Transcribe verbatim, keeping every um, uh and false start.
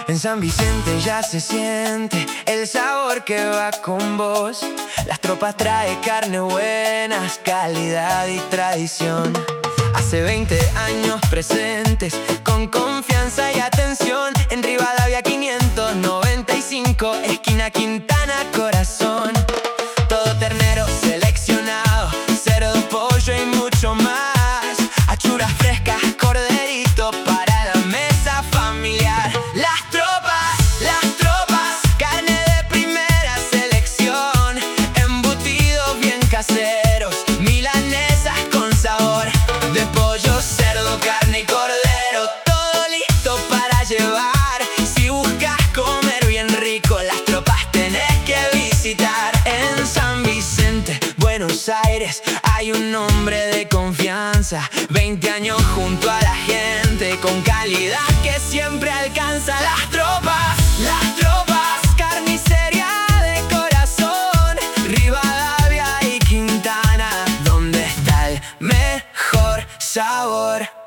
En San Vicente ya se siente el sabor que va con vos. Las tropas trae carne buenas, calidad y tradición. Hace veinte años presentes, con confianza y atención. En Rivadavia quinientos noventa y cinco, esquina Quintana, corazón. Todo ternero seleccionado, cerdo, pollo y mucho más. Achuras frescas, corderito para la mesa familiar. Las tropas, las tropas, carne de primera selección. Embutidos bien caseros, milanesas con sabor. De pollo, cerdo, carne y cordero, todo listo para llevar. Si buscas comer bien rico, Las Tropas tenés que visitar. En San Vicente, Buenos Aires, hay un hombre de confianza. Veinte años junto a la gente, con calidad que siempre alcanza. Las Tropas, Las Tropas, carnicería de corazón. Rivadavia y Quintana, donde está el mejor sabor.